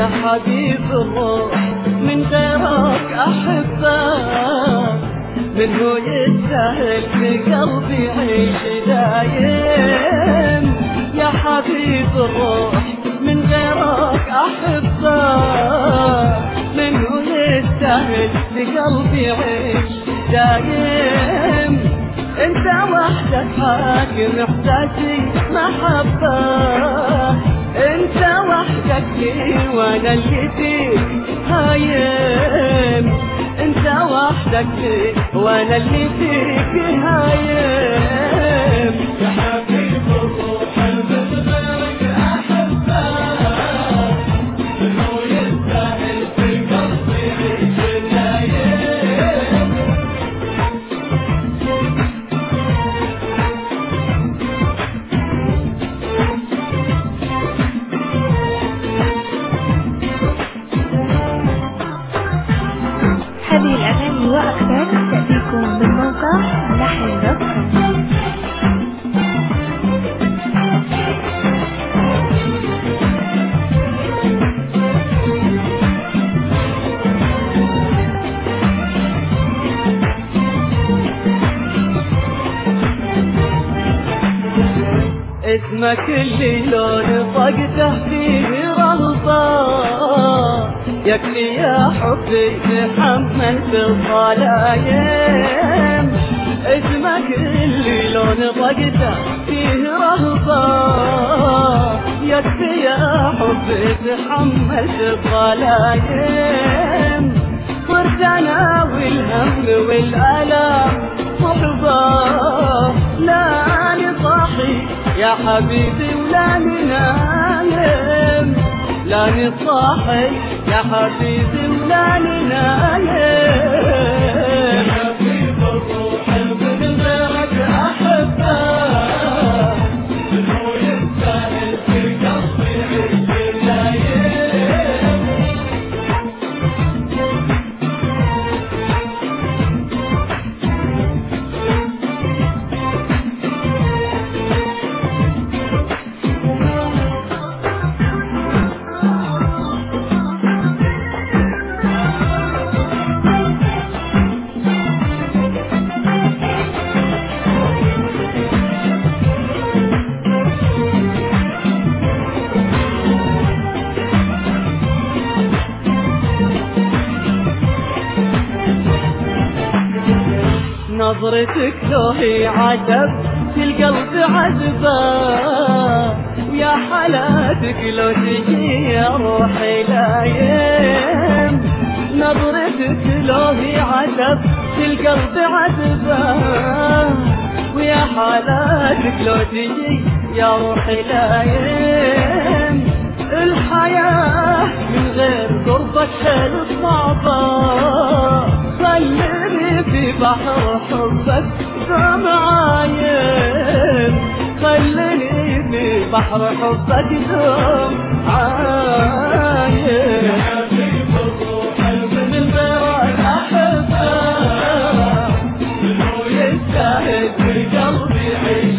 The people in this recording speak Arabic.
يا حبيب الروح من غيرك أحبك، من هو يستاهل في قلبي عيش دايم. يا حبيب الروح من غيرك أحبك، من هو يستاهل في قلبي عيش دايم. انت وحدك حاكم احساسي محبة، انت وحدك لي وانا اللي فيك هايم، انت وحدك لي وانا اللي فيك هايم. يا حبيب الروح من غيرك احبك، من هو يستاهل في قلبي عيش دايم. هذه الأغاني وأكثر تأتيكم بالموقع لحن.com. اسمك اللي لون فقده فيه رهبة، يكفي يا حبي تحمل في الظلايم. اسمك اللي لون فقده فيه رهبة، يكفي يا حبي تحمل في الظلايم. صرت انا والهم والالام صحبة، لا نصاحي يا حبيبي ولا ننام، لا نصاحي يا حبيبي ولا ننام. يا حبيب الروح من غيرك أحبك، من هو يستاهل في قلبي عيش دايم. نظرتك لو هي عجب في القلب عذبة، ويا حالاتك لو تجي يا روحي لايم. نظرتك لو هي عجب في القلب عذبة، ويا حالاتك لو تجي يا روحي لايم. الحياة من غير قربك حيل صعبة، خليني في بحر حبك دوم عايم، خليني في بحر حبك دوم عايم. يا حبيب الروح من غيرك أحبك، من هو يستاهل في قلبي عيش